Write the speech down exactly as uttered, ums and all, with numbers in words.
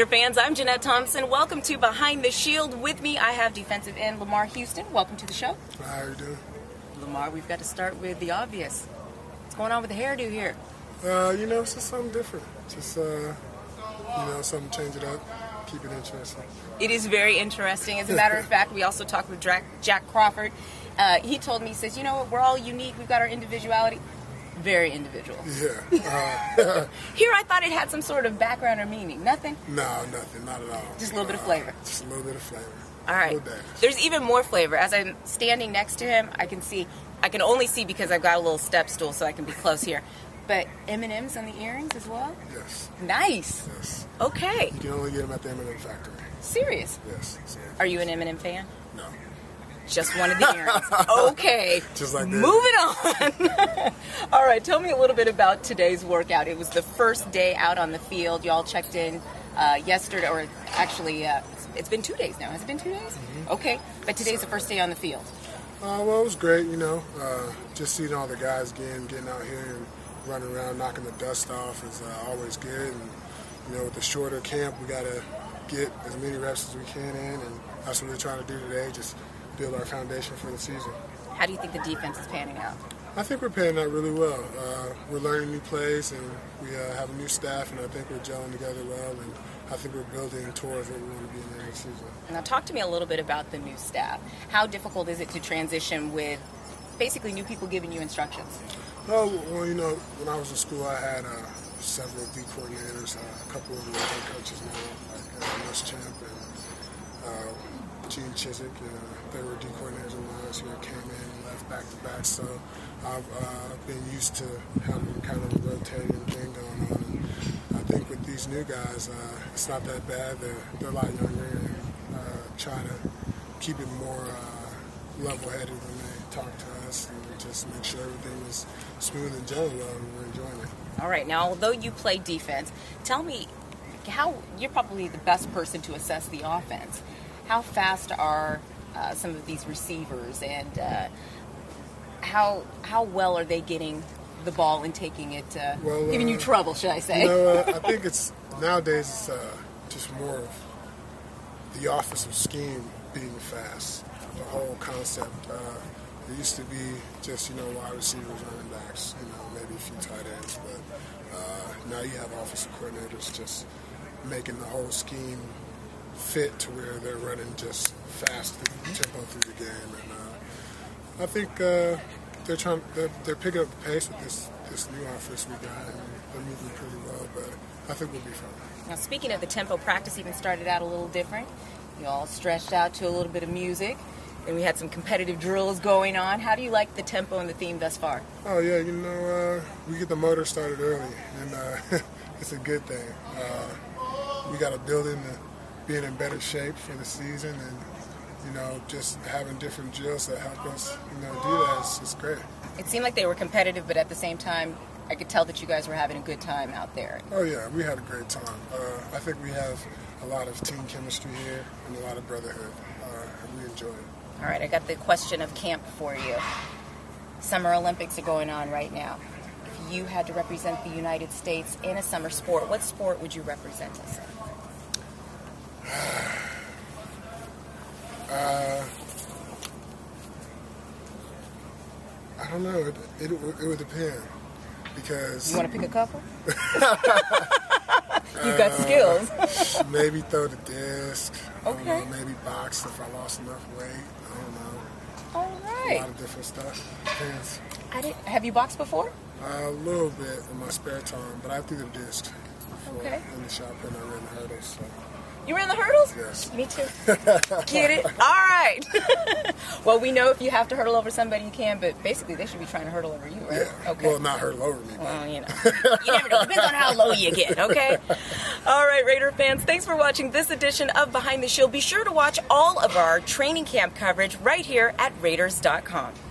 Raider fans, I'm Jeanette Thompson. Welcome to Behind the Shield. With me, I have defensive end Lamar Houston. Welcome to the show. How are you doing? Lamar, we've got to start with the obvious. What's going on with the hairdo here? Uh, you know, it's just something different. Just, uh, you know, something to change it up, keep it interesting. It is very interesting. As a matter of fact, we also talked with Jack, Jack Crawford. Uh, he told me, he says, you know what, we're all unique. We've got our individuality. Very individual. Yeah. Uh, Here I thought it had some sort of background or meaning. Nothing? no, nothing. Not at all. Just a little uh, bit of flavor. Just a little bit of flavor. All right. There's even more flavor. As I'm standing next to him, I can see, I can only see because I've got a little step stool so I can be close here. But M and M's on the earrings as well? Yes. Nice. Yes. Okay. You can only get them at the M and M factory. Serious? Yes. So, Are you an M and M fan? No. Just one of the earrings. Okay. Just like that. Moving on. All right. Tell me a little bit about today's workout. It was the first day out on the field. You all checked in uh, yesterday, or actually, uh, it's been two days now. Has it been two days? Mm-hmm. Okay. But today's the first day on the field. Uh, well, it was great, you know. Uh, just seeing all the guys again, getting out here and running around, knocking the dust off is uh, always good. And, you know, with the shorter camp, we got to get as many reps as we can in, and that's what we're trying to do today, just build our foundation for the season. How do you think the defense is panning out? I think we're panning out really well. Uh, we're learning new plays, and we uh, have a new staff, and I think we're gelling together well, and I think we're building towards what we want to be in the next season. Now, talk to me a little bit about the new staff. How difficult is it to transition with basically new people giving you instructions? Oh, well, you know, when I was in school, I had uh, several D coordinators, uh, a couple of the head coaches now, like uh, Muschamp and uh, Gene Chiswick. Uh, they were D coordinators of mine who came in and left back to back. So I've uh, been used to having kind of a rotating thing going on. And I think with these new guys, uh, it's not that bad. They're, they're a lot younger and uh, trying to keep it more uh, level-headed when they talk to us and just make sure everything is smooth and gelling well and we're enjoying it. All right. Now, although you play defense, tell me how you're probably the best person to assess the offense. How fast are uh, some of these receivers, and uh, how how well are they getting the ball and taking it, uh, well, giving uh, you trouble, should I say? You know, uh, I think it's nowadays it's uh, just more of the offensive scheme being fast. The whole concept. Uh, it used to be just, you know, wide receivers, running backs, you know, maybe a few tight ends, but uh, now you have offensive coordinators just making the whole scheme fit to where they're running just fast tempo through the game, and uh, I think uh, they're trying, they're, they're picking up the pace with this this new offense we got, and they're moving pretty well. But I think we'll be fine. Now, speaking of the tempo, practice even started out a little different. You all stretched out to a little bit of music, and we had some competitive drills going on. How do you like the tempo and the theme thus far? Oh yeah, you know, uh, we get the motor started early, and uh, it's a good thing. Uh, we got a building to being in better shape for the season, and you know, just having different drills that help us, you know, do that. It's, it's great. It seemed like they were competitive, but at the same time, I could tell that you guys were having a good time out there. Oh yeah, we had a great time. Uh, I think we have a lot of team chemistry here and a lot of brotherhood, uh, and we enjoy it. All right, I got the question of camp for you. Summer Olympics are going on right now. If you had to represent the United States in a summer sport, what sport would you represent us in? Uh, I don't know. It, it, it would depend because you want to pick a couple. You've got uh, skills. Maybe throw the disc. Okay. I don't know, maybe box if I lost enough weight. I don't know. All right. A lot of different stuff. Depends. I didn't. Have you boxed before? Uh, a little bit in my spare time, but I threw the disc before okay. in the shop and I ran the hurdles. So. You ran the hurdles? Yes. Me too. Get it? All right. Well, we know if you have to hurdle over somebody, you can, but basically they should be trying to hurdle over you, right? Yeah. Okay. Well, not hurdle over me. But. Well, you know. You never know. Depends on how low you get, okay? All right, Raider fans, thanks for watching this edition of Behind the Shield. Be sure to watch all of our training camp coverage right here at Raiders dot com.